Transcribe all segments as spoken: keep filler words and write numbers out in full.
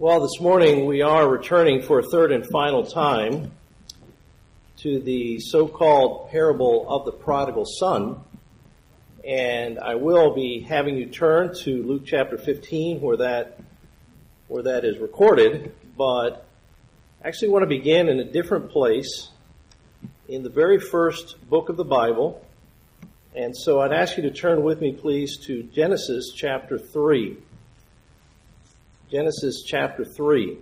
Well, this morning we are returning for a third and final time to the so-called parable of the prodigal son. And I will be having you turn to Luke chapter fifteen where that where that is recorded, but I actually want to begin in a different place in the very first book of the Bible. And so I'd ask you to turn with me, please, to Genesis chapter three. Genesis chapter three.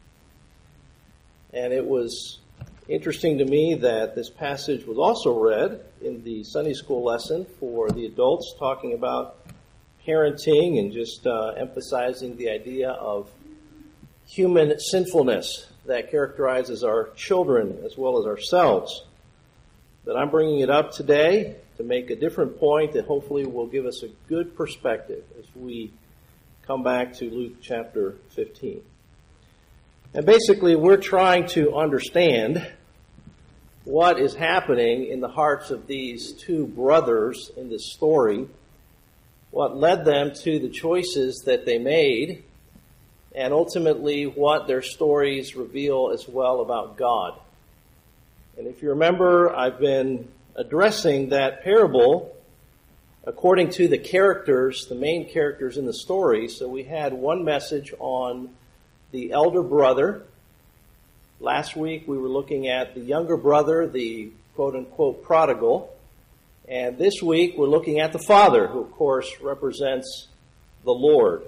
And it was interesting to me that this passage was also read in the Sunday school lesson for the adults, talking about parenting and just uh, emphasizing the idea of human sinfulness that characterizes our children as well as ourselves. But I'm bringing it up today to make a different point that hopefully will give us a good perspective as we come back to Luke chapter fifteen. And basically, we're trying to understand what is happening in the hearts of these two brothers in this story, what led them to the choices that they made, and ultimately what their stories reveal as well about God. And if you remember, I've been addressing that parable according to the characters, the main characters in the story. So we had one message on the elder brother. Last week we were looking at the younger brother, the quote-unquote prodigal. And this week we're looking at the father, who of course represents the Lord.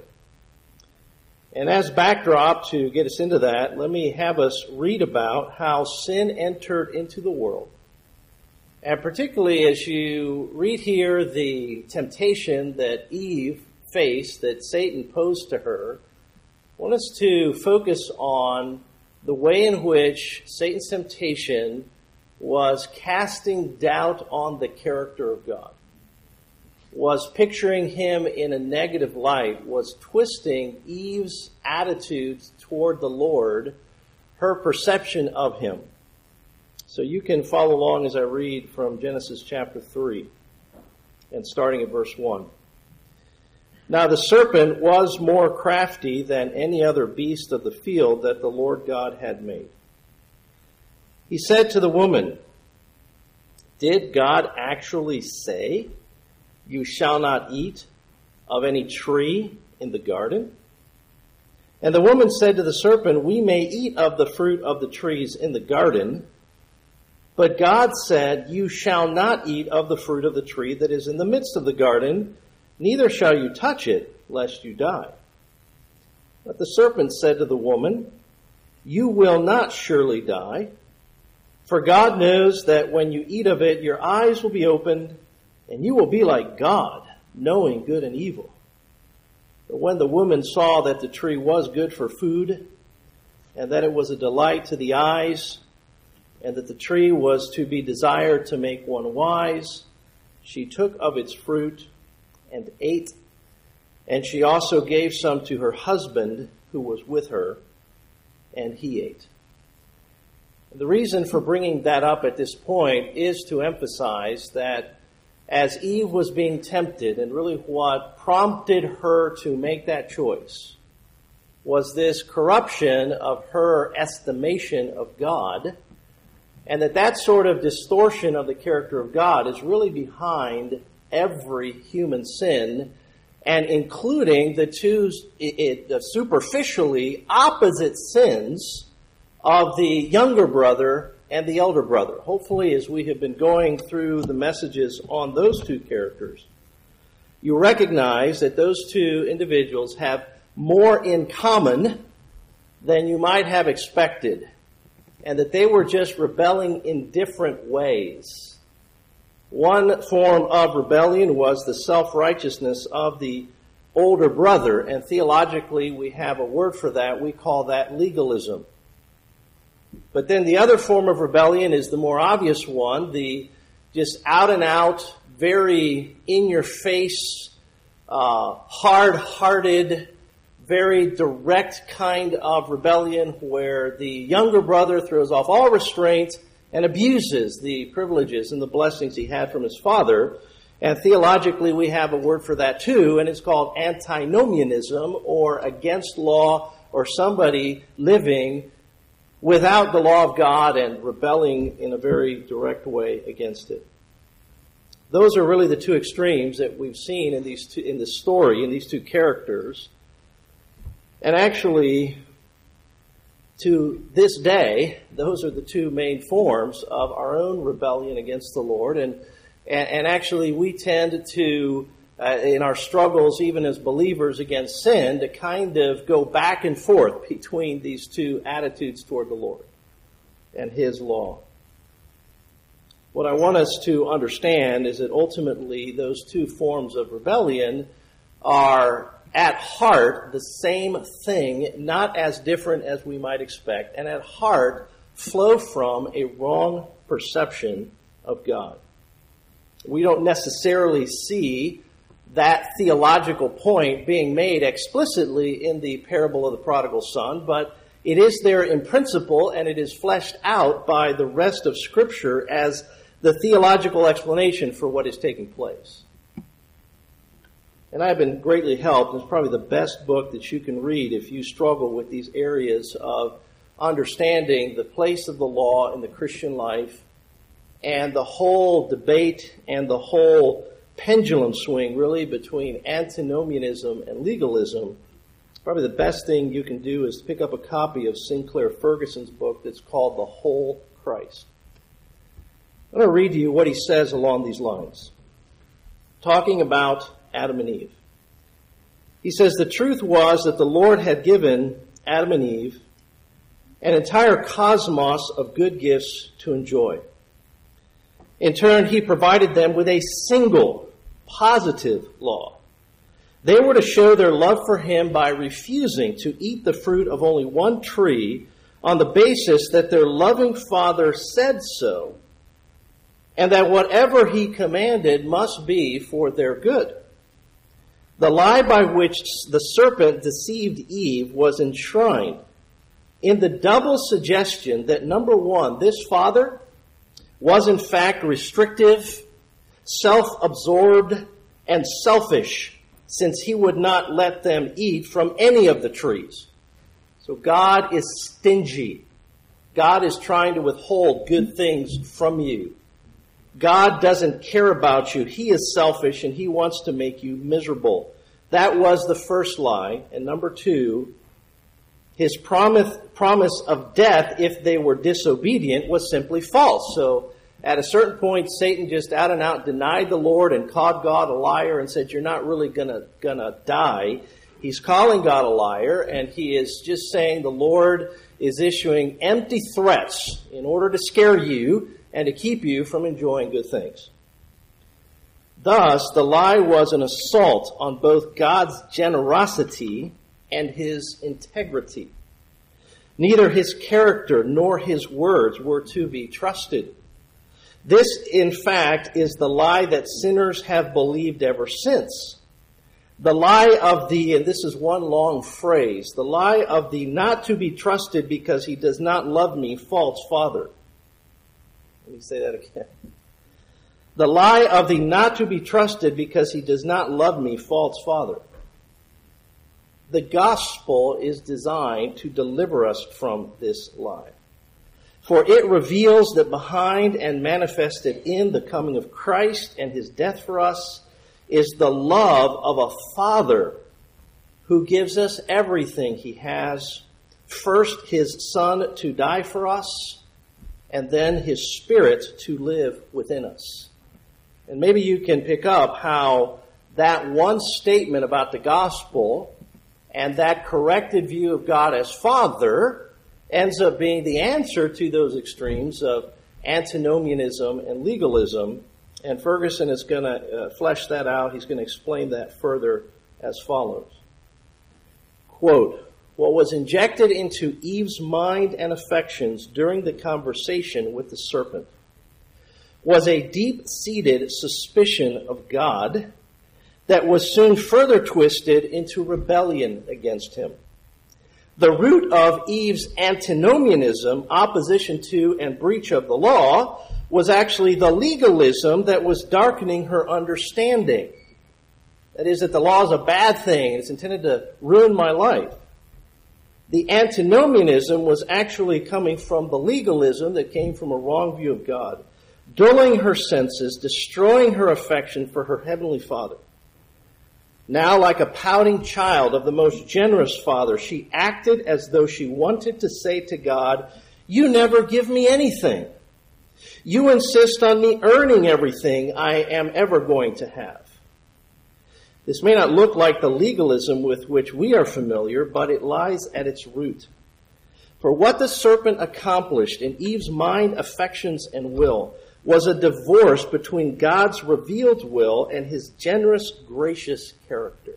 And as backdrop to get us into that, let me have us read about how sin entered into the world. And particularly as you read here the temptation that Eve faced, that Satan posed to her, I want us to focus on the way in which Satan's temptation was casting doubt on the character of God, was picturing him in a negative light, was twisting Eve's attitudes toward the Lord, her perception of him. So you can follow along as I read from Genesis chapter three, and starting at verse one. Now the serpent was more crafty than any other beast of the field that the Lord God had made. He said to the woman, "Did God actually say, 'You shall not eat of any tree in the garden'?" And the woman said to the serpent, "We may eat of the fruit of the trees in the garden, but God said, 'You shall not eat of the fruit of the tree that is in the midst of the garden, neither shall you touch it, lest you die.' But the serpent said to the woman, 'You will not surely die, for God knows that when you eat of it, your eyes will be opened, and you will be like God, knowing good and evil.' But when the woman saw that the tree was good for food, and that it was a delight to the eyes, and that the tree was to be desired to make one wise, she took of its fruit and ate, and she also gave some to her husband who was with her, and he ate." The reason for bringing that up at this point is to emphasize that as Eve was being tempted, and really what prompted her to make that choice, was this corruption of her estimation of God, and that that sort of distortion of the character of God is really behind every human sin, and including the two it, it, superficially opposite sins of the younger brother and the elder brother. Hopefully, as we have been going through the messages on those two characters, you recognize that those two individuals have more in common than you might have expected, and that they were just rebelling in different ways. One form of rebellion was the self-righteousness of the older brother, and theologically we have a word for that. We call that legalism. But then the other form of rebellion is the more obvious one, the just out-and-out, very in-your-face, uh, hard-hearted, very direct kind of rebellion where the younger brother throws off all restraint and abuses the privileges and the blessings he had from his father. And theologically, we have a word for that too, and it's called antinomianism, or against law or somebody living without the law of God and rebelling in a very direct way against it. Those are really the two extremes that we've seen in these two, in this story, in these two characters. And actually, to this day, those are the two main forms of our own rebellion against the Lord. And, and, and actually, we tend to, uh, in our struggles, even as believers against sin, to kind of go back and forth between these two attitudes toward the Lord and His law. What I want us to understand is that ultimately those two forms of rebellion are at heart the same thing, not as different as we might expect, and at heart flow from a wrong perception of God. We don't necessarily see that theological point being made explicitly in the parable of the prodigal son, but it is there in principle, and it is fleshed out by the rest of Scripture as the theological explanation for what is taking place. And I've been greatly helped. It's probably the best book that you can read if you struggle with these areas of understanding the place of the law in the Christian life and the whole debate and the whole pendulum swing, really, between antinomianism and legalism. Probably the best thing you can do is pick up a copy of Sinclair Ferguson's book that's called The Whole Christ. I'm going to read to you what he says along these lines, talking about Adam and Eve. He says, the truth was that the Lord had given Adam and Eve an entire cosmos of good gifts to enjoy. In turn, he provided them with a single positive law. They were to show their love for him by refusing to eat the fruit of only one tree on the basis that their loving Father said so, and that whatever he commanded must be for their good. The lie by which the serpent deceived Eve was enshrined in the double suggestion that, number one, this father was in fact restrictive, self-absorbed, and selfish, since he would not let them eat from any of the trees. So God is stingy. God is trying to withhold good things from you. God doesn't care about you. He is selfish and he wants to make you miserable. That was the first lie. And number two, his promise, promise of death if they were disobedient was simply false. So at a certain point, Satan just out and out denied the Lord and called God a liar and said, you're not really gonna, gonna die. He's calling God a liar, and he is just saying the Lord is issuing empty threats in order to scare you and to keep you from enjoying good things. Thus, the lie was an assault on both God's generosity and his integrity. Neither his character nor his words were to be trusted. This, in fact, is the lie that sinners have believed ever since. The lie of the, and this is one long phrase, the lie of the not to be trusted because he does not love me, false father. Let me say that again. The lie of the not to be trusted because he does not love me, false father. The gospel is designed to deliver us from this lie. For it reveals that behind and manifested in the coming of Christ and his death for us is the love of a Father who gives us everything he has. First, his Son to die for us, and then his Spirit to live within us. And maybe you can pick up how that one statement about the gospel and that corrected view of God as Father ends up being the answer to those extremes of antinomianism and legalism. And Ferguson is going to uh, flesh that out. He's going to explain that further as follows. Quote, what was injected into Eve's mind and affections during the conversation with the serpent was a deep-seated suspicion of God that was soon further twisted into rebellion against him. The root of Eve's antinomianism, opposition to and breach of the law, was actually the legalism that was darkening her understanding. That is, that the law is a bad thing. It's intended to ruin my life. The antinomianism was actually coming from the legalism that came from a wrong view of God, dulling her senses, destroying her affection for her heavenly Father. Now, like a pouting child of the most generous Father, she acted as though she wanted to say to God, "You never give me anything. You insist on me earning everything I am ever going to have." This may not look like the legalism with which we are familiar, but it lies at its root. For what the serpent accomplished in Eve's mind, affections, and will was a divorce between God's revealed will and his generous, gracious character.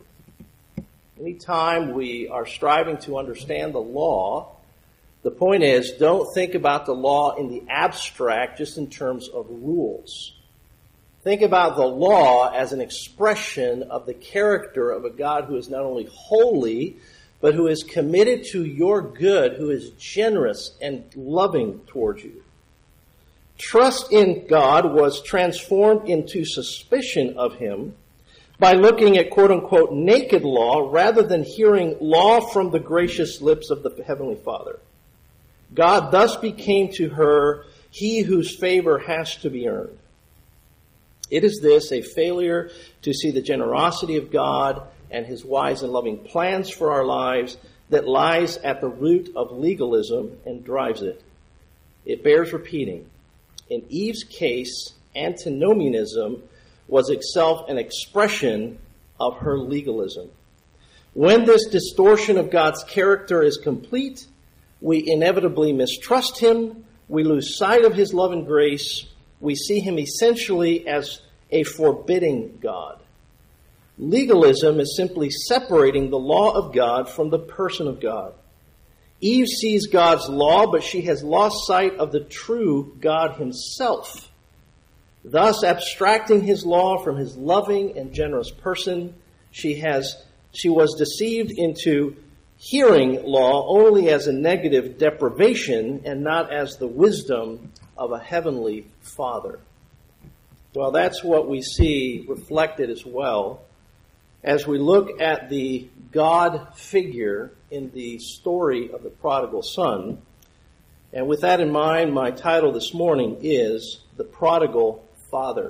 Anytime we are striving to understand the law, the point is, don't think about the law in the abstract, just in terms of rules. Think about the law as an expression of the character of a God who is not only holy, but who is committed to your good, who is generous and loving towards you. Trust in God was transformed into suspicion of him by looking at quote-unquote naked law rather than hearing law from the gracious lips of the Heavenly Father. God thus became to her he whose favor has to be earned. It is this, a failure to see the generosity of God and his wise and loving plans for our lives, that lies at the root of legalism and drives it. It bears repeating. In Eve's case, antinomianism was itself an expression of her legalism. When this distortion of God's character is complete, we inevitably mistrust him, we lose sight of his love and grace, we see him essentially as a forbidding God. Legalism is simply separating the law of God from the person of God. Eve sees God's law, but she has lost sight of the true God himself. Thus, abstracting his law from his loving and generous person, she has she was deceived into hearing law only as a negative deprivation and not as the wisdom of a heavenly Father. Well, that's what we see reflected as well as we look at the God figure in the story of the prodigal son. And with that in mind, my title this morning is The Prodigal Father.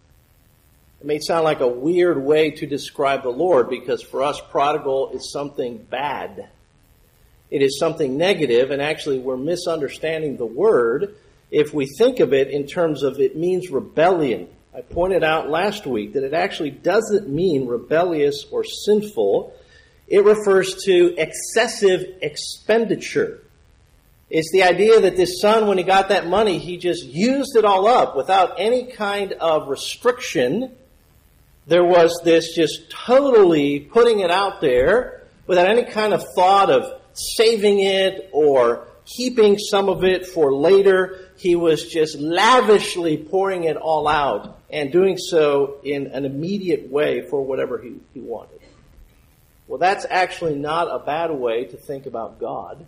It may sound like a weird way to describe the Lord, because for us, prodigal is something bad. It is something negative, and actually we're misunderstanding the word if we think of it in terms of it means rebellion. I pointed out last week that it actually doesn't mean rebellious or sinful. It refers to excessive expenditure. It's the idea that this son, when he got that money, he just used it all up without any kind of restriction. There was this just totally putting it out there without any kind of thought of saving it or keeping some of it for later. He was just lavishly pouring it all out and doing so in an immediate way for whatever he, he wanted. Well, that's actually not a bad way to think about God.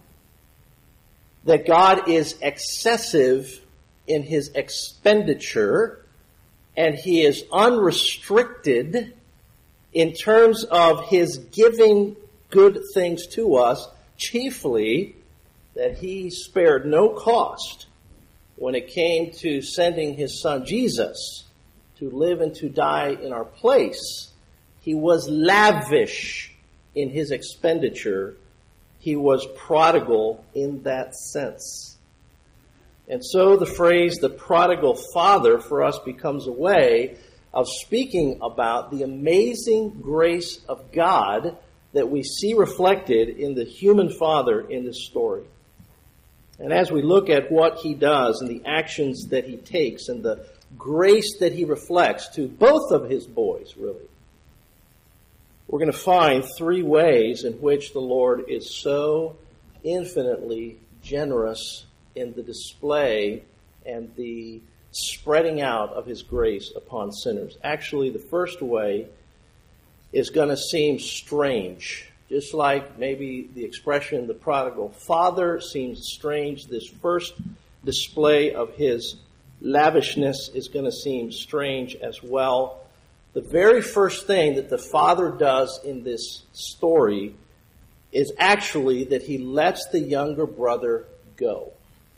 That God is excessive in his expenditure, and he is unrestricted in terms of his giving good things to us, chiefly that he spared no cost when it came to sending his son Jesus to live and to die in our place. He was lavish in his expenditure. He was prodigal in that sense. And so the phrase, the prodigal father, for us becomes a way of speaking about the amazing grace of God that we see reflected in the human father in this story. And as we look at what he does and the actions that he takes and the grace that he reflects to both of his boys, really, we're going to find three ways in which the Lord is so infinitely generous in the display and the spreading out of his grace upon sinners. Actually, the first way is going to seem strange. Just like maybe the expression, the prodigal father, seems strange. This first display of his lavishness is going to seem strange as well. The very first thing that the father does in this story is actually that he lets the younger brother go.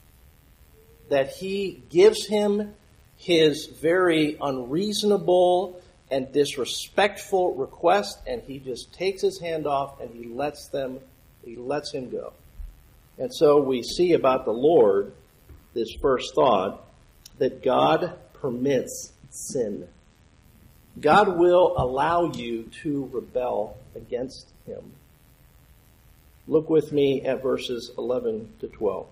That he gives him his very unreasonable and disrespectful request, and he just takes his hand off and he lets them, he lets him go. And so we see about the Lord this first thought, that God permits sin. God will allow you to rebel against him. Look with me at verses eleven to twelve.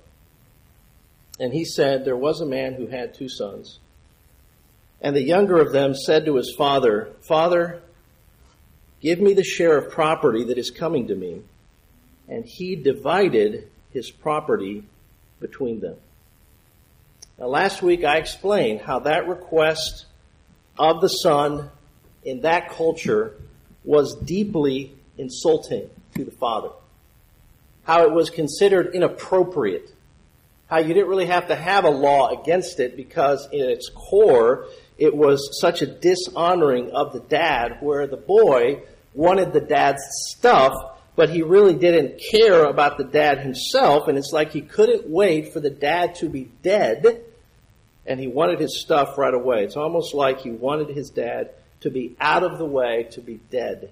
And he said, there was a man who had two sons. And the younger of them said to his father, Father, give me the share of property that is coming to me. And he divided his property between them. Now, last week I explained how that request of the son in that culture was deeply insulting to the father. How it was considered inappropriate. How you didn't really have to have a law against it because in its core it was such a dishonoring of the dad, where the boy wanted the dad's stuff, but he really didn't care about the dad himself, and it's like he couldn't wait for the dad to be dead, and he wanted his stuff right away. It's almost like he wanted his dad to be out of the way, to be dead.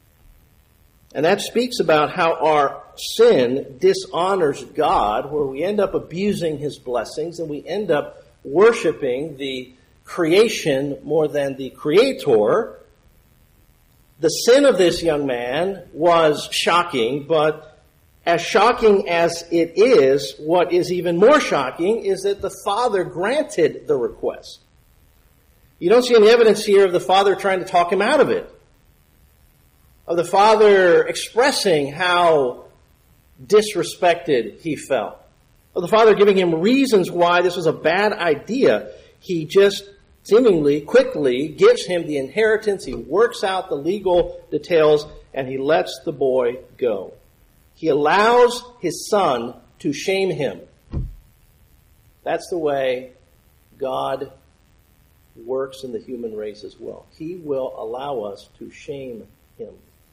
And that speaks about how our sin dishonors God, where we end up abusing his blessings, and we end up worshiping the creation more than the creator. The sin of this young man was shocking, but as shocking as it is, what is even more shocking is that the father granted the request. You don't see any evidence here of the father trying to talk him out of it, of the father expressing how disrespected he felt, of the father giving him reasons why this was a bad idea. He just seemingly quickly gives him the inheritance, he works out the legal details, and he lets the boy go. He allows his son to shame him. That's the way God works in the human race as well. He will allow us to shame him.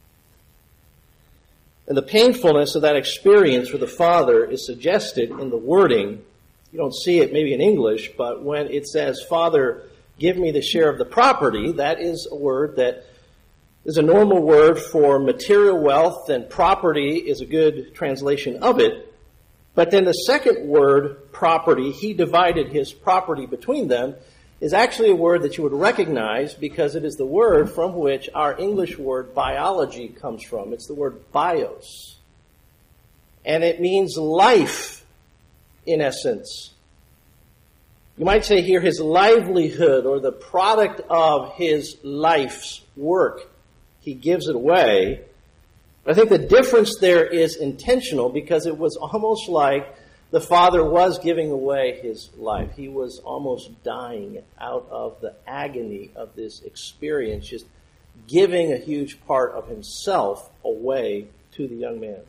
And the painfulness of that experience for the father is suggested in the wording. You don't see it maybe in English, but when it says, Father, give me the share of the property, that is a word that is a normal word for material wealth, and property is a good translation of it. But then the second word, property, he divided his property between them, is actually a word that you would recognize because it is the word from which our English word biology comes from. It's the word bios. And it means life, in essence. You might say here his livelihood or the product of his life's work. He gives it away. But I think the difference there is intentional because it was almost like the father was giving away his life. He was almost dying out of the agony of this experience, just giving a huge part of himself away to the young man.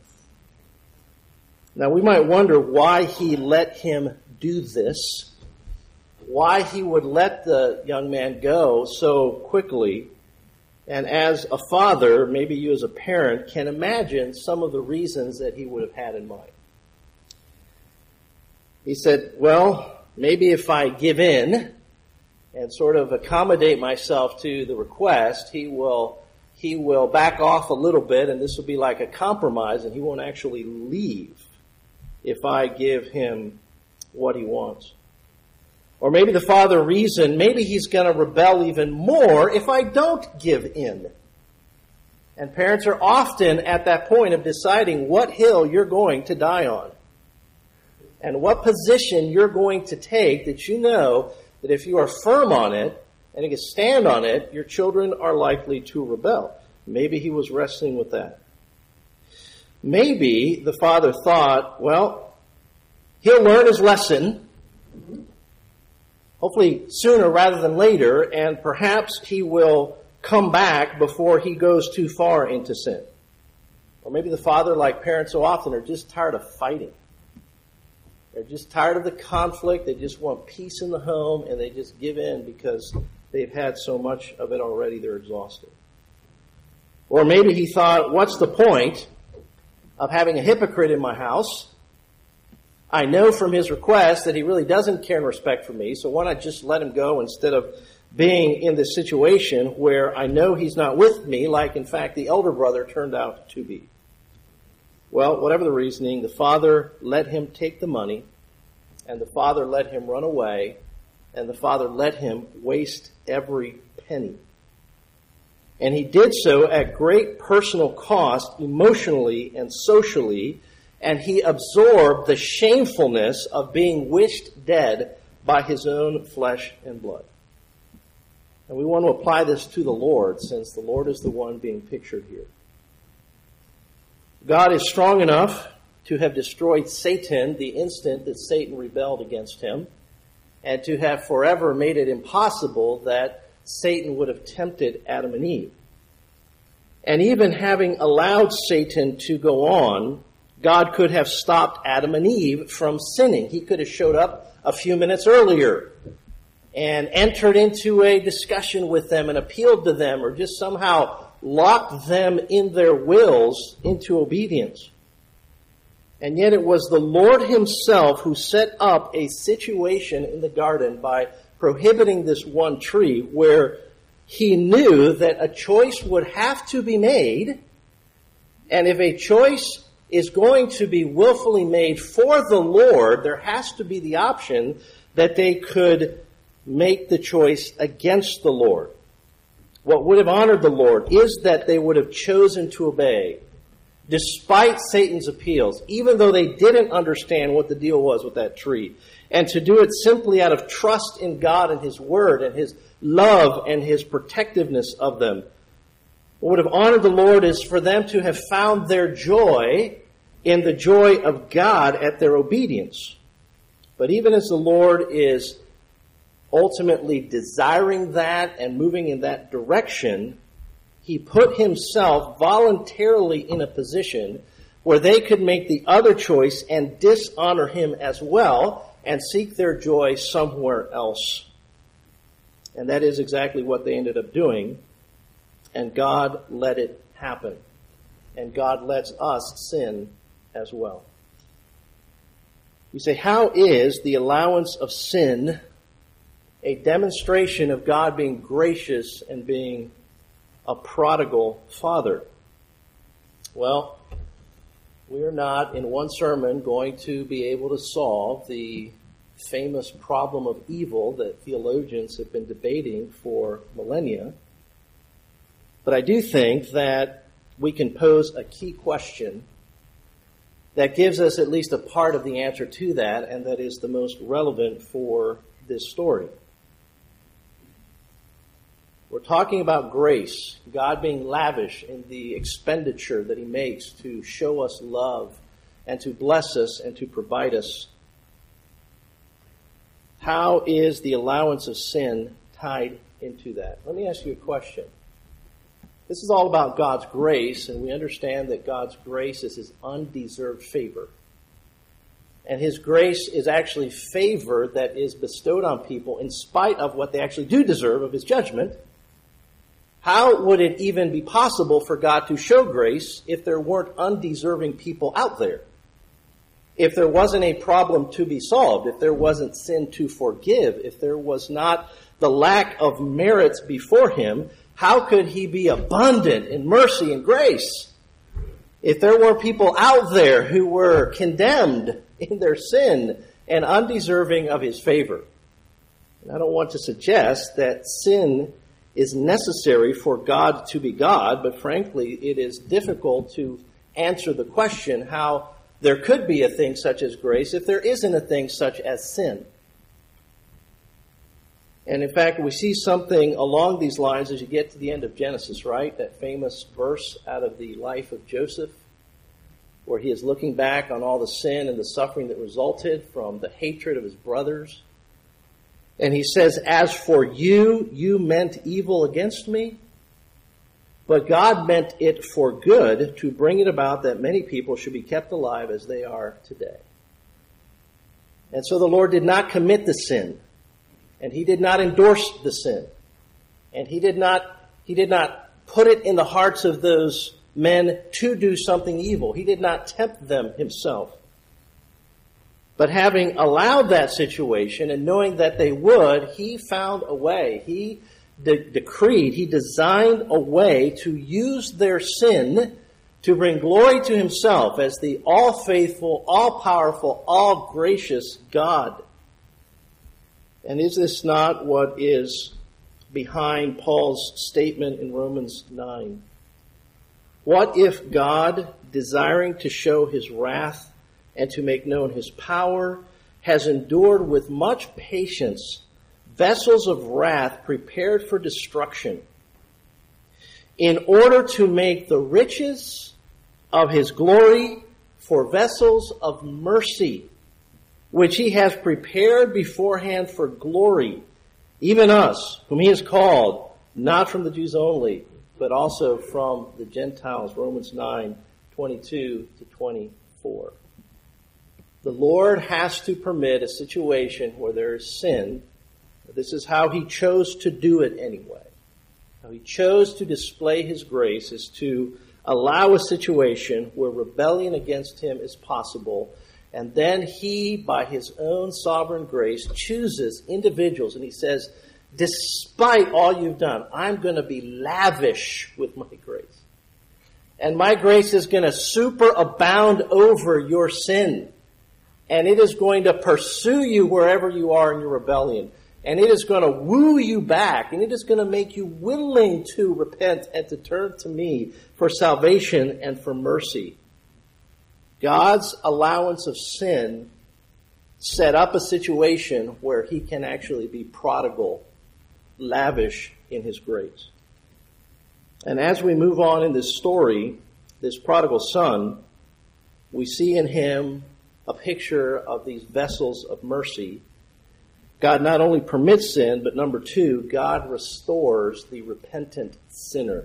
Now we might wonder why he let him do this, why he would let the young man go so quickly. And as a father, maybe you as a parent, can imagine some of the reasons that he would have had in mind. He said, well, maybe if I give in and sort of accommodate myself to the request, he will he will back off a little bit, and this will be like a compromise, and he won't actually leave if I give him what he wants. Or maybe the father reasoned, maybe he's going to rebel even more if I don't give in. And parents are often at that point of deciding what hill you're going to die on. And what position you're going to take that you know that if you are firm on it and you can stand on it, your children are likely to rebel. Maybe he was wrestling with that. Maybe the father thought, well, he'll learn his lesson, hopefully sooner rather than later, and perhaps he will come back before he goes too far into sin. Or maybe the father, like parents so often, are just tired of fighting. They're just tired of the conflict. They just want peace in the home, and they just give in because they've had so much of it already, they're exhausted. Or maybe he thought, what's the point? of having a hypocrite in my house. I know from his request that he really doesn't care and respect for me, so why not just let him go instead of being in this situation where I know he's not with me, like, in fact, the elder brother turned out to be. Well, whatever the reasoning, the father let him take the money, and the father let him run away, and the father let him waste every penny. And he did so at great personal cost, emotionally and socially, and he absorbed the shamefulness of being wished dead by his own flesh and blood. And we want to apply this to the Lord, since the Lord is the one being pictured here. God is strong enough to have destroyed Satan the instant that Satan rebelled against him, and to have forever made it impossible that Satan would have tempted Adam and Eve. And even having allowed Satan to go on, God could have stopped Adam and Eve from sinning. He could have showed up a few minutes earlier and entered into a discussion with them and appealed to them, or just somehow locked them in their wills into obedience. And yet it was the Lord himself who set up a situation in the garden by prohibiting this one tree, where he knew that a choice would have to be made. And if a choice is going to be willfully made for the Lord, there has to be the option that they could make the choice against the Lord. What would have honored the Lord is that they would have chosen to obey, despite Satan's appeals, even though they didn't understand what the deal was with that tree, and to do it simply out of trust in God and his word and his love and his protectiveness of them. What would have honored the Lord is for them to have found their joy in the joy of God at their obedience. But even as the Lord is ultimately desiring that and moving in that direction, he put himself voluntarily in a position where they could make the other choice and dishonor him as well and seek their joy somewhere else. And that is exactly what they ended up doing. And God let it happen. And God lets us sin as well. You say, how is the allowance of sin a demonstration of God being gracious and being a prodigal father? Well, we're not in one sermon going to be able to solve the famous problem of evil that theologians have been debating for millennia. But I do think that we can pose a key question that gives us at least a part of the answer to that, and that is the most relevant for this story. We're talking about grace, God being lavish in the expenditure that he makes to show us love and to bless us and to provide us. How is the allowance of sin tied into that? Let me ask you a question. This is all about God's grace, and we understand that God's grace is his undeserved favor. And his grace is actually favor that is bestowed on people in spite of what they actually do deserve of his judgment. How would it even be possible for God to show grace if there weren't undeserving people out there? If there wasn't a problem to be solved, if there wasn't sin to forgive, if there was not the lack of merits before him, how could he be abundant in mercy and grace? If there were people out there who were condemned in their sin and undeserving of his favor. And I don't want to suggest that sin is necessary for God to be God, but frankly, it is difficult to answer the question how there could be a thing such as grace if there isn't a thing such as sin. And in fact, we see something along these lines as you get to the end of Genesis, right? That famous verse out of the life of Joseph, where he is looking back on all the sin and the suffering that resulted from the hatred of his brothers. And he says, as for you, you meant evil against me, but God meant it for good to bring it about that many people should be kept alive as they are today. And so the Lord did not commit the sin. And he did not endorse the sin. And he did not, he did not put it in the hearts of those men to do something evil. He did not tempt them himself. But having allowed that situation and knowing that they would, he found a way. He de- decreed, he designed a way to use their sin to bring glory to himself as the all-faithful, all-powerful, all-gracious God. And is this not what is behind Paul's statement in Romans nine? What if God, desiring to show his wrath and to make known his power, has endured with much patience vessels of wrath prepared for destruction, in order to make the riches of his glory for vessels of mercy, which he has prepared beforehand for glory, even us, whom he has called, not from the Jews only, but also from the Gentiles. Romans nine, twenty-two to twenty-four. The Lord has to permit a situation where there is sin. This is how he chose to do it anyway. How he chose to display his grace is to allow a situation where rebellion against him is possible, and then he, by his own sovereign grace, chooses individuals, and he says, despite all you've done, I'm going to be lavish with my grace. And my grace is going to superabound over your sin. And it is going to pursue you wherever you are in your rebellion. And it is going to woo you back. And it is going to make you willing to repent and to turn to me for salvation and for mercy. God's allowance of sin set up a situation where he can actually be prodigal, lavish in his grace. And as we move on in this story, this prodigal son, we see in him a picture of these vessels of mercy. God not only permits sin, but number two, God restores the repentant sinner.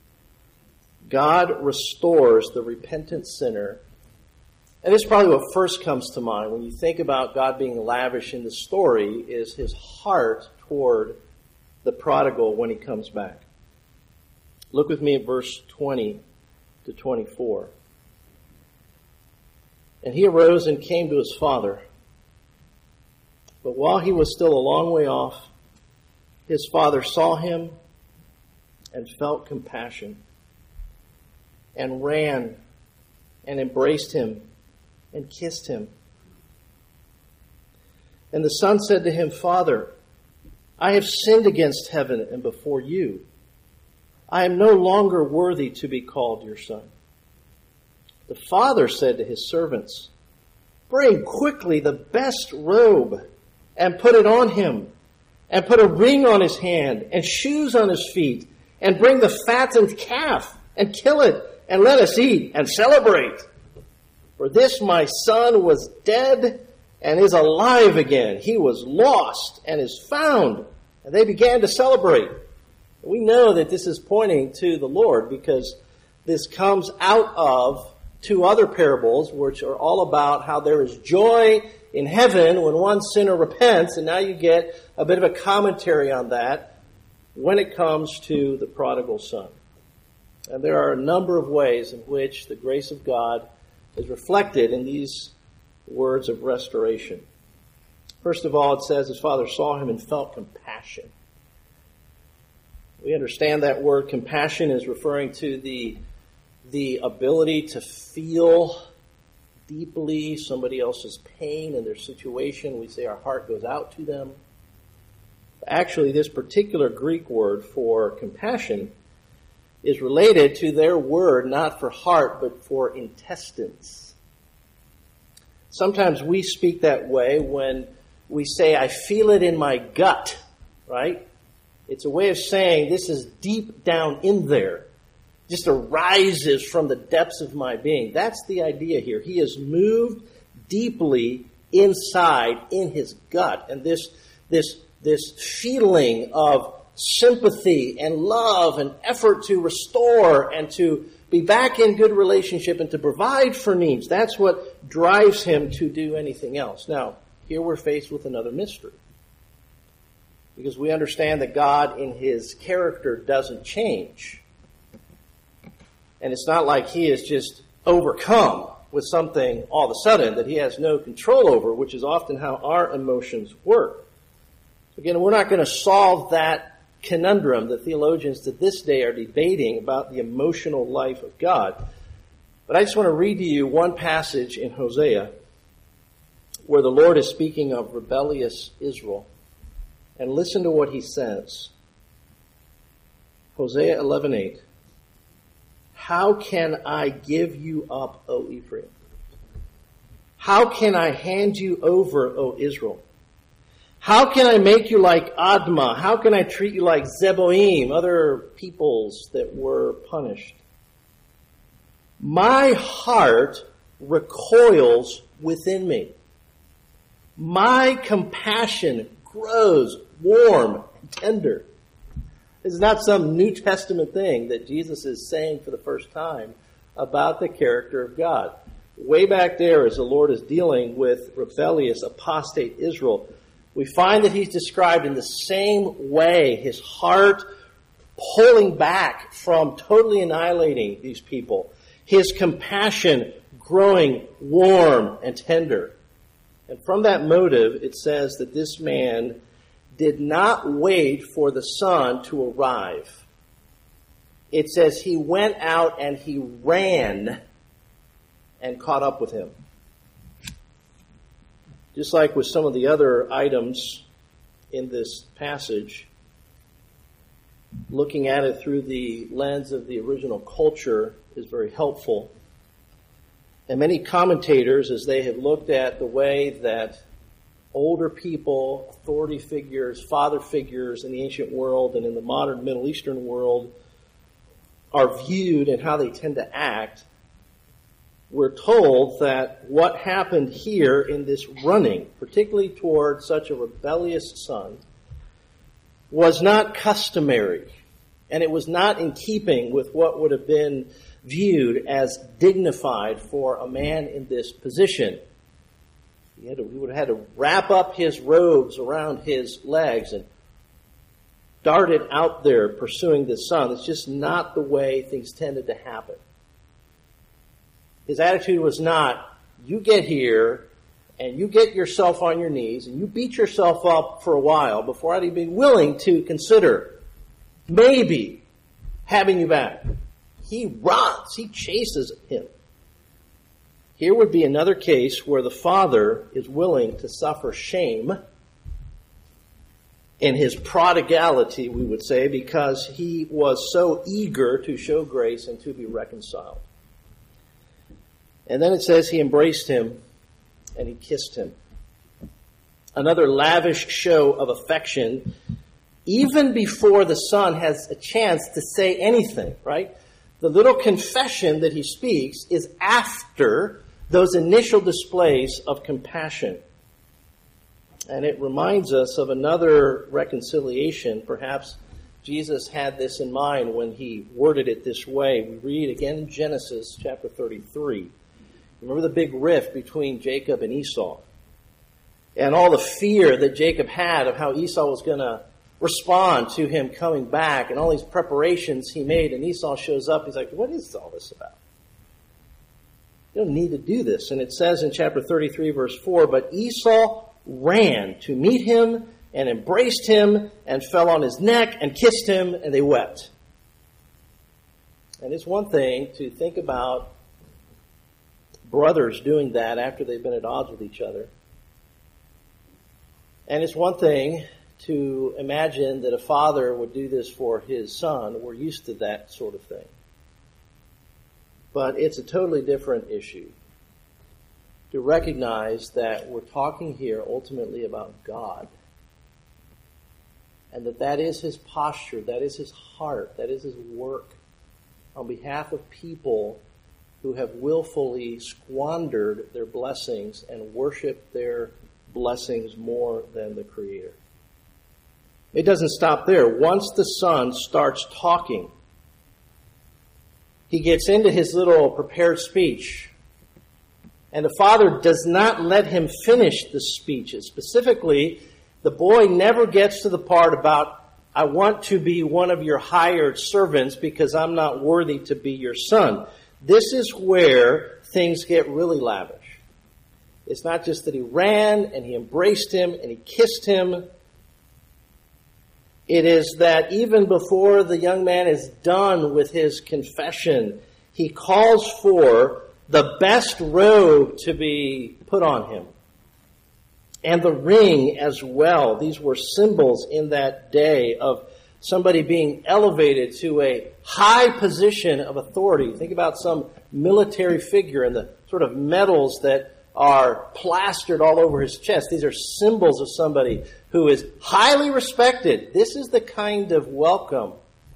God restores the repentant sinner. And this is probably what first comes to mind when you think about God being lavish in the story, is his heart toward the prodigal when he comes back. Look with me at verse twenty to twenty-four. And he arose and came to his father. But while he was still a long way off, his father saw him and felt compassion, and ran and embraced him and kissed him. And the son said to him, Father, I have sinned against heaven and before you. I am no longer worthy to be called your son. The father said to his servants, Bring quickly the best robe and put it on him, and put a ring on his hand and shoes on his feet, and bring the fattened calf and kill it, and let us eat and celebrate. For this my son was dead and is alive again. He was lost and is found. And they began to celebrate. We know that this is pointing to the Lord, because this comes out of two other parables, which are all about how there is joy in heaven when one sinner repents. And now you get a bit of a commentary on that when it comes to the prodigal son. And there are a number of ways in which the grace of God is reflected in these words of restoration. First of all, it says his father saw him and felt compassion. We understand that word compassion is referring to the, the ability to feel deeply somebody else's pain and their situation. We say our heart goes out to them. Actually, this particular Greek word for compassion is related to their word, not for heart, but for intestines. Sometimes we speak that way when we say, I feel it in my gut, right? It's a way of saying this is deep down in there. Just arises from the depths of my being. That's the idea here. He is moved deeply inside in his gut. And this, this, this feeling of sympathy and love and effort to restore and to be back in good relationship and to provide for needs, that's what drives him to do anything else. Now, here we're faced with another mystery. Because we understand that God in his character doesn't change. And it's not like he is just overcome with something all of a sudden that he has no control over, which is often how our emotions work. Again, we're not going to solve that conundrum that theologians to this day are debating about the emotional life of God. But I just want to read to you one passage in Hosea where the Lord is speaking of rebellious Israel. And listen to what he says. Hosea eleven eight. How can I give you up, O Ephraim? How can I hand you over, O Israel? How can I make you like Admah? How can I treat you like Zeboim, other peoples that were punished? My heart recoils within me. My compassion grows warm and tender. This is not some New Testament thing that Jesus is saying for the first time about the character of God. Way back there, as the Lord is dealing with rebellious, apostate Israel, we find that he's described in the same way, his heart pulling back from totally annihilating these people, his compassion growing warm and tender. And from that motive, it says that this man did not wait for the sun to arrive. It says he went out and he ran and caught up with him. Just like with some of the other items in this passage, looking at it through the lens of the original culture is very helpful. And many commentators, as they have looked at the way that older people, authority figures, father figures in the ancient world and in the modern Middle Eastern world are viewed and how they tend to act, we're told that what happened here in this running, particularly toward such a rebellious son, was not customary, and it was not in keeping with what would have been viewed as dignified for a man in this position. He, had to, he would have had to wrap up his robes around his legs and darted out there pursuing the son. It's just not the way things tended to happen. His attitude was not, you get here and you get yourself on your knees and you beat yourself up for a while before I'd be willing to consider maybe having you back. He runs. He chases him. Here would be another case where the father is willing to suffer shame in his prodigality, we would say, because he was so eager to show grace and to be reconciled. And then it says he embraced him and he kissed him. Another lavish show of affection, even before the son has a chance to say anything, right? The little confession that he speaks is after those initial displays of compassion. And it reminds us of another reconciliation. Perhaps Jesus had this in mind when he worded it this way. We read again in Genesis chapter thirty-three. Remember the big rift between Jacob and Esau? And all the fear that Jacob had of how Esau was going to respond to him coming back, and all these preparations he made, and Esau shows up. He's like, what is all this about? You don't need to do this. And it says in chapter thirty-three, verse four, but Esau ran to meet him and embraced him and fell on his neck and kissed him, and they wept. And it's one thing to think about brothers doing that after they've been at odds with each other. And it's one thing to imagine that a father would do this for his son. We're used to that sort of thing. But it's a totally different issue to recognize that we're talking here ultimately about God. And that that is his posture, that is his heart, that is his work on behalf of people who have willfully squandered their blessings and worshiped their blessings more than the Creator. It doesn't stop there. Once the son starts talking, he gets into his little prepared speech. And the father does not let him finish the speech. Specifically, the boy never gets to the part about I want to be one of your hired servants because I'm not worthy to be your son. This is where things get really lavish. It's not just that he ran and he embraced him and he kissed him. It is that even before the young man is done with his confession, he calls for the best robe to be put on him. And the ring as well. These were symbols in that day of somebody being elevated to a high position of authority. Think about some military figure and the sort of medals that are plastered all over his chest. These are symbols of somebody who is highly respected. This is the kind of welcome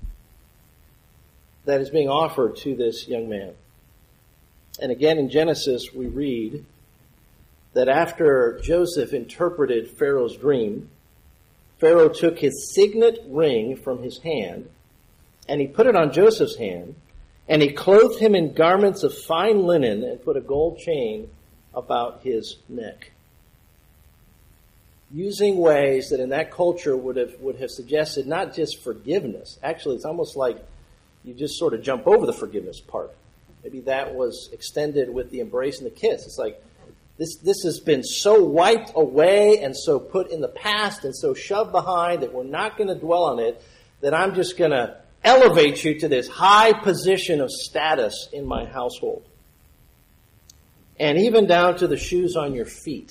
that is being offered to this young man. And again in Genesis we read that after Joseph interpreted Pharaoh's dream, Pharaoh took his signet ring from his hand and he put it on Joseph's hand, and he clothed him in garments of fine linen and put a gold chain about his neck. Using ways that in that culture would have would have suggested not just forgiveness. Actually, it's almost like you just sort of jump over the forgiveness part. Maybe that was extended with the embrace and the kiss. It's like this this has been so wiped away and so put in the past and so shoved behind that we're not going to dwell on it, that I'm just going to elevate you to this high position of status in my household. And even down to the shoes on your feet.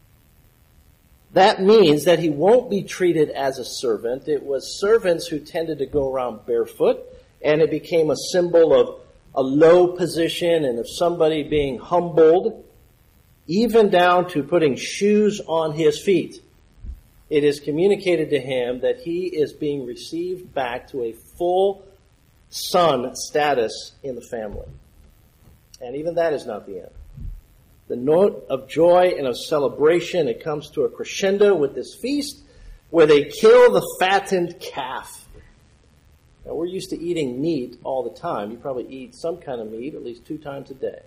That means that he won't be treated as a servant. It was servants who tended to go around barefoot, and it became a symbol of a low position and of somebody being humbled, even down to putting shoes on his feet. It is communicated to him that he is being received back to a full son status in the family. And even that is not the end. The note of joy and of celebration, it comes to a crescendo with this feast where they kill the fattened calf. Now, we're used to eating meat all the time. You probably eat some kind of meat at least two times a day.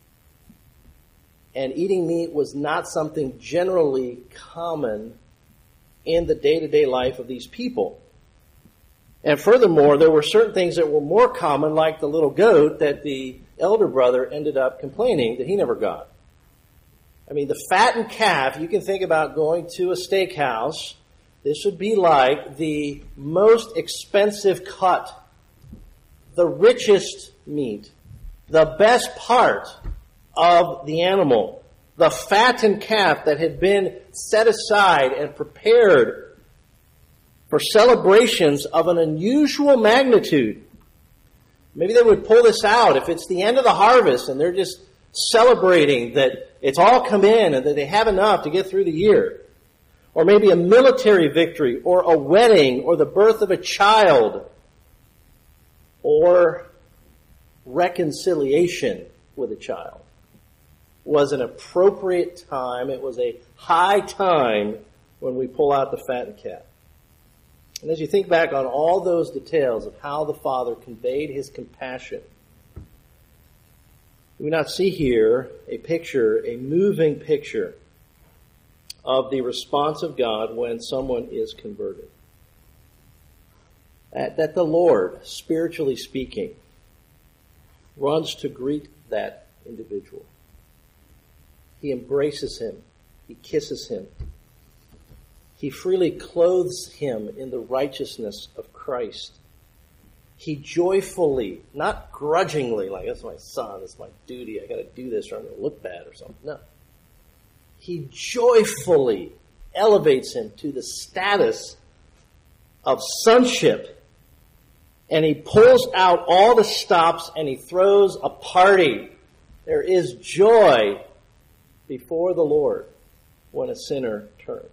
And eating meat was not something generally common in the day-to-day life of these people. And furthermore, there were certain things that were more common, like the little goat that the elder brother ended up complaining that he never got. I mean, the fattened calf, you can think about going to a steakhouse. This would be like the most expensive cut, the richest meat, the best part of the animal, the fattened calf that had been set aside and prepared for celebrations of an unusual magnitude. Maybe they would pull this out if it's the end of the harvest and they're just celebrating that it's all come in and that they have enough to get through the year. Or maybe a military victory, or a wedding, or the birth of a child, or reconciliation with a child was an appropriate time. It was a high time when we pull out the fattened calf. And as you think back on all those details of how the Father conveyed his compassion, we not see here a picture, a moving picture of the response of God when someone is converted. That, that the Lord, spiritually speaking, runs to greet that individual. He embraces him. He kisses him. He freely clothes him in the righteousness of Christ. He joyfully, not grudgingly, like, that's my son, it's my duty, I got to do this or I'm going to look bad or something. No. He joyfully elevates him to the status of sonship, and he pulls out all the stops and he throws a party. There is joy before the Lord when a sinner turns.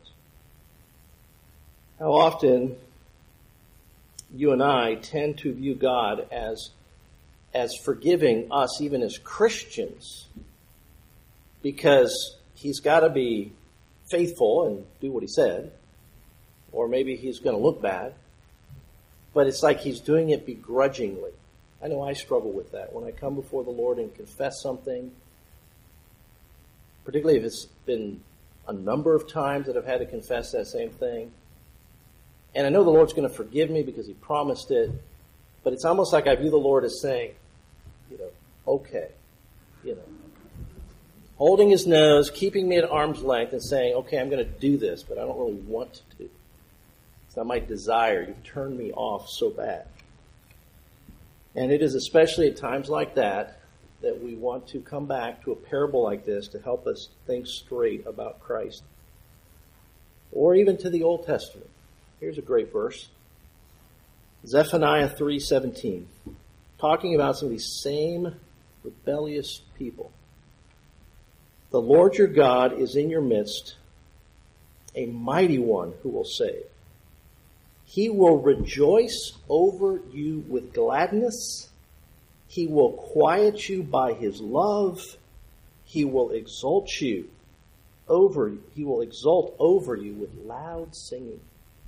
How often you and I tend to view God as, as forgiving us even as Christians, because he's got to be faithful and do what he said, or maybe he's going to look bad, but it's like he's doing it begrudgingly. I know I struggle with that. When I come before the Lord and confess something, particularly if it's been a number of times that I've had to confess that same thing, And I know the Lord's going to forgive me because he promised it. But it's almost like I view the Lord as saying, you know, okay, you know, holding his nose, keeping me at arm's length and saying, okay, I'm going to do this, but I don't really want to. It's not my desire. You've turned me off so bad. And it is especially at times like that that we want to come back to a parable like this to help us think straight about Christ. Or even to the Old Testament. Here's a great verse. Zephaniah three seventeen. Talking about some of these same rebellious people. The Lord your God is in your midst, a mighty one who will save. He will rejoice over you with gladness. He will quiet you by his love. He will exalt you over you. He will exult over you with loud singing.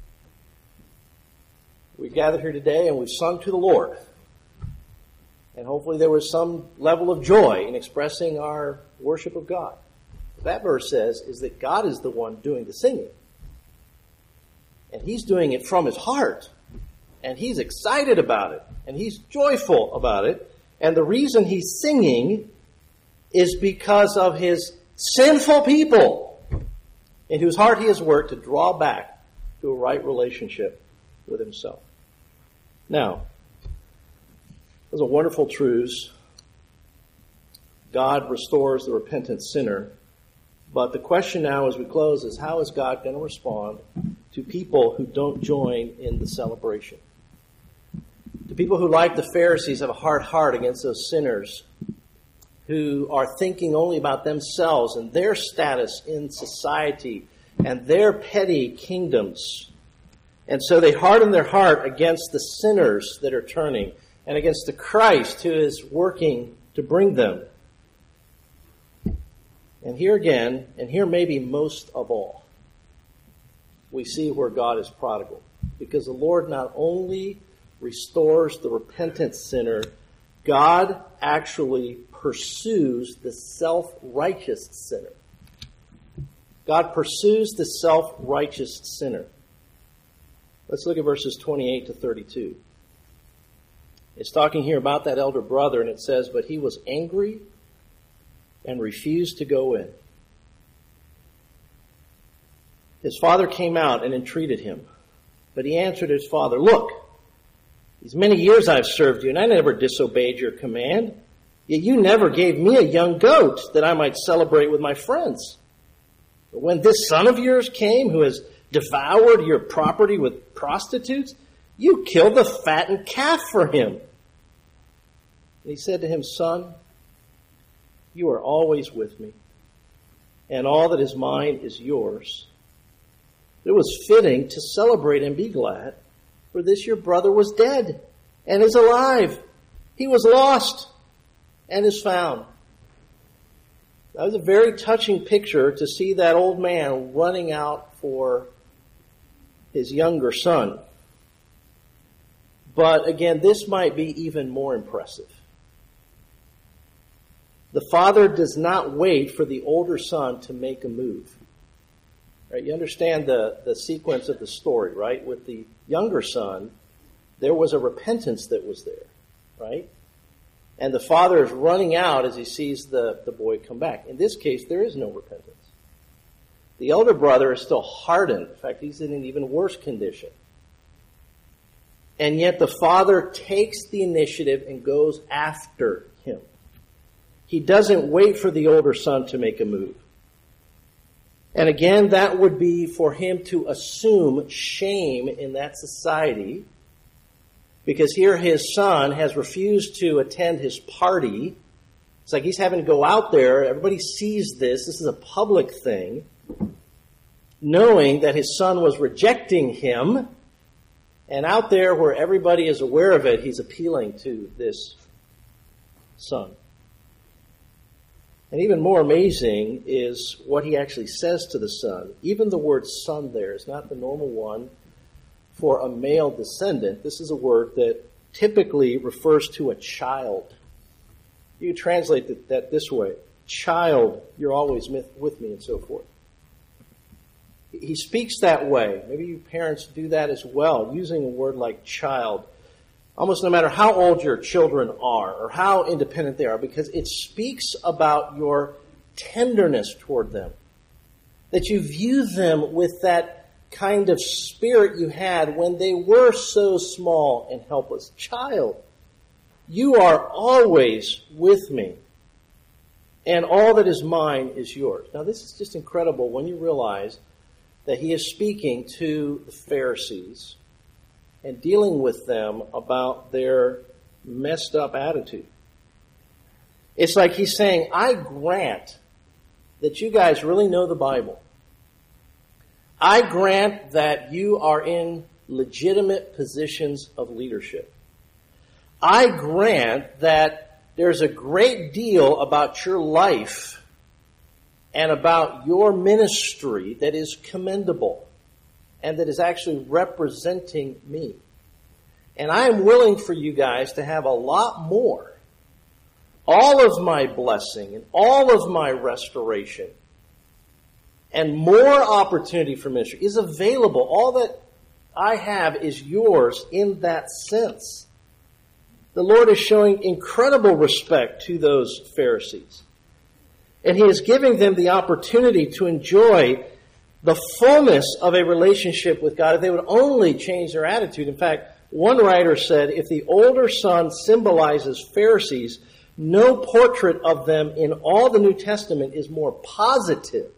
We gathered here today and we've sung to the Lord. And hopefully there was some level of joy in expressing our worship of God. What that verse says is that God is the one doing the singing. And he's doing it from his heart. And he's excited about it. And he's joyful about it. And the reason he's singing is because of his sinful people in whose heart he has worked to draw back to a right relationship with himself. Now, those are wonderful truths. God restores the repentant sinner. But the question now as we close is, how is God going to respond to people who don't join in the celebration? To people who, like the Pharisees, have a hard heart against those sinners who are thinking only about themselves and their status in society and their petty kingdoms. And so they harden their heart against the sinners that are turning and against the Christ who is working to bring them. And here again, and here maybe most of all, we see where God is prodigal. Because the Lord not only restores the repentant sinner, God actually pursues the self-righteous sinner. God pursues the self-righteous sinner. Let's look at verses twenty-eight to thirty-two. It's talking here about that elder brother, and it says, but he was angry and refused to go in. His father came out and entreated him. But he answered his father, look, these many years I've served you, and I never disobeyed your command. Yet you never gave me a young goat that I might celebrate with my friends. But when this son of yours came, who has devoured your property with prostitutes, you killed the fattened calf for him. And he said to him, son, you are always with me, and all that is mine is yours. It was fitting to celebrate and be glad, for this your brother was dead and is alive. He was lost and is found. That was a very touching picture to see that old man running out for his younger son. But again, this might be even more impressive. The father does not wait for the older son to make a move. Right? You understand the, the sequence of the story, right? With the younger son, there was a repentance that was there, right? And the father is running out as he sees the, the boy come back. In this case, there is no repentance. The elder brother is still hardened. In fact, he's in an even worse condition. And yet the father takes the initiative and goes after him. He doesn't wait for the older son to make a move. And again, that would be for him to assume shame in that society, because here his son has refused to attend his party. It's like he's having to go out there. Everybody sees this. This is a public thing. Knowing that his son was rejecting him. And out there where everybody is aware of it, he's appealing to this son. And even more amazing is what he actually says to the son. Even the word son there is not the normal one for a male descendant. This is a word that typically refers to a child. You translate that this way. Child, you're always with me, and so forth. He speaks that way. Maybe you parents do that as well, using a word like child, almost no matter how old your children are or how independent they are, because it speaks about your tenderness toward them, that you view them with that kind of spirit you had when they were so small and helpless. Child, you are always with me, and all that is mine is yours. Now, this is just incredible when you realize that he is speaking to the Pharisees and dealing with them about their messed up attitude. It's like he's saying, I grant that you guys really know the Bible. I grant that you are in legitimate positions of leadership. I grant that there's a great deal about your life and about your ministry that is commendable and that is actually representing me. And I am willing for you guys to have a lot more. All of my blessing and all of my restoration and more opportunity for ministry is available. All that I have is yours in that sense. The Lord is showing incredible respect to those Pharisees. And he is giving them the opportunity to enjoy the fullness of a relationship with God if they would only change their attitude. In fact, one writer said, if the older son symbolizes Pharisees, no portrait of them in all the New Testament is more positive.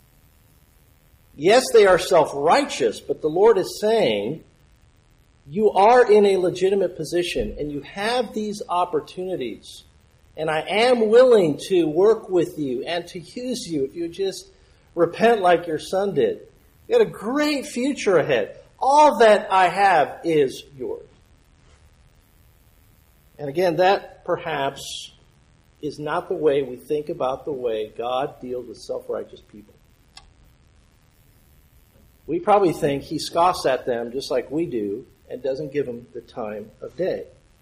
Yes, they are self-righteous, but the Lord is saying, you are in a legitimate position and you have these opportunities. And I am willing to work with you and to use you if you just repent like your son did. You got a great future ahead. All that I have is yours. And again, that perhaps is not the way we think about the way God deals with self-righteous people. We probably think he scoffs at them just like we do and doesn't give them the time of day.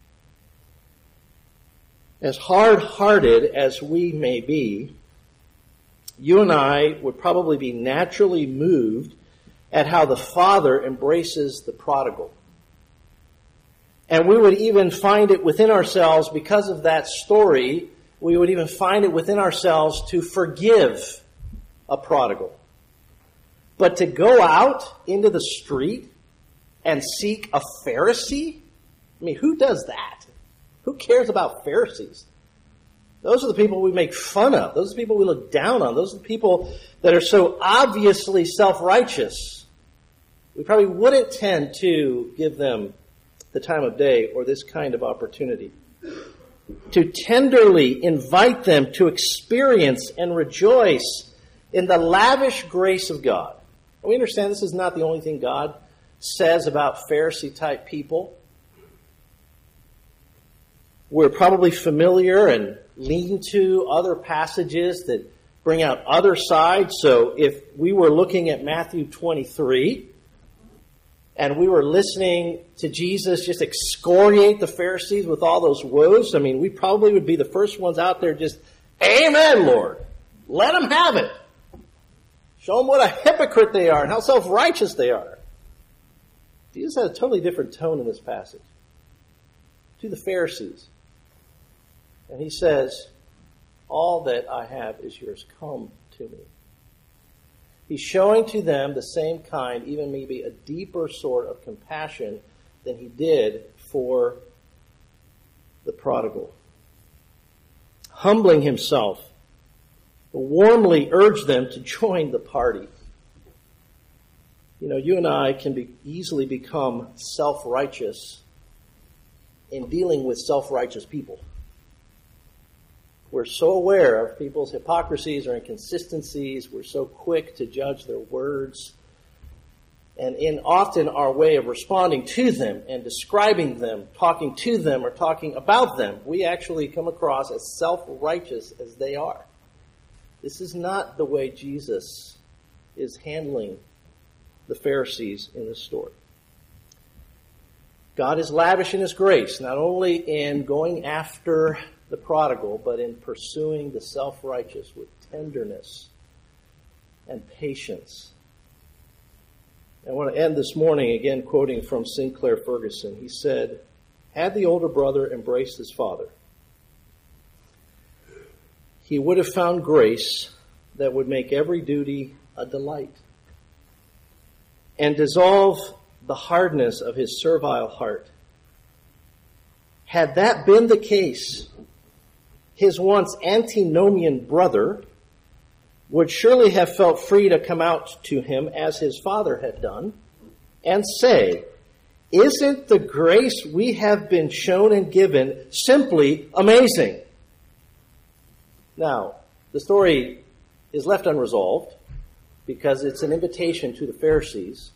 As hard-hearted as we may be, you and I would probably be naturally moved at how the Father embraces the prodigal. And we would even find it within ourselves, because of that story, we would even find it within ourselves to forgive a prodigal. But to go out into the street and seek a Pharisee? I mean, who does that? Who cares about Pharisees? Those are the people we make fun of. Those are the people we look down on. Those are the people that are so obviously self-righteous. We probably wouldn't tend to give them the time of day or this kind of opportunity. To tenderly invite them to experience and rejoice in the lavish grace of God. And we understand this is not the only thing God says about Pharisee-type people. We're probably familiar and lean to other passages that bring out other sides. So if we were looking at Matthew twenty-three and we were listening to Jesus just excoriate the Pharisees with all those woes, I mean, we probably would be the first ones out there just, Amen, Lord. Let them have it. Show them what a hypocrite they are and how self-righteous they are. Jesus had a totally different tone in this passage to the Pharisees. And he says, all that I have is yours. Come to me. He's showing to them the same kind, even maybe a deeper sort of compassion than he did for the prodigal. Humbling himself, warmly urged them to join the party. You know, you and I can be easily become self-righteous in dealing with self-righteous people. We're so aware of people's hypocrisies or inconsistencies. We're so quick to judge their words. And in often our way of responding to them and describing them, talking to them or talking about them, we actually come across as self-righteous as they are. This is not the way Jesus is handling the Pharisees in this story. God is lavish in his grace, not only in going after the prodigal, but in pursuing the self-righteous with tenderness and patience I want to end this morning again quoting from Sinclair Ferguson. He said, "Had the older brother embraced his father, he would have found grace that would make every duty a delight and dissolve the hardness of his servile heart. Had that been the case, his once antinomian brother would surely have felt free to come out to him as his father had done and say, 'Isn't the grace we have been shown and given simply amazing?'" Now, the story is left unresolved because it's an invitation to the Pharisees.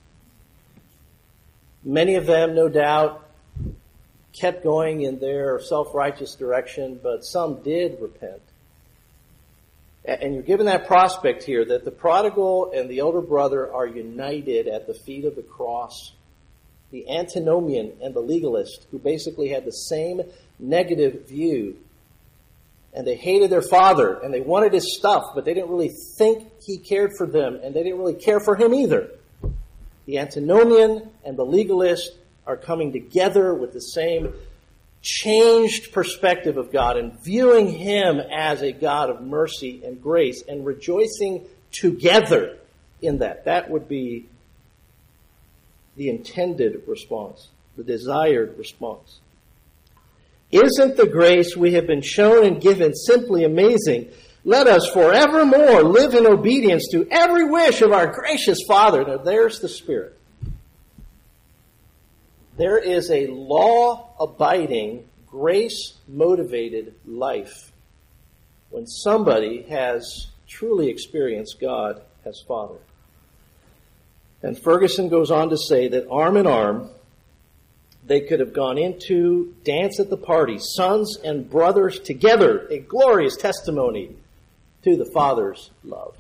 Many of them, no doubt, kept going in their self-righteous direction, but some did repent. And you're given that prospect here that the prodigal and the elder brother are united at the feet of the cross. The antinomian and the legalist, who basically had the same negative view, and they hated their father, and they wanted his stuff, but they didn't really think he cared for them, and they didn't really care for him either. The antinomian and the legalist are coming together with the same changed perspective of God and viewing him as a God of mercy and grace and rejoicing together in that. That would be the intended response, the desired response. "Isn't the grace we have been shown and given simply amazing? Let us forevermore live in obedience to every wish of our gracious Father." Now there's the Spirit. There is a law-abiding, grace-motivated life when somebody has truly experienced God as Father. And Ferguson goes on to say that arm in arm, they could have gone into dance at the party, sons and brothers together, a glorious testimony to the Father's love.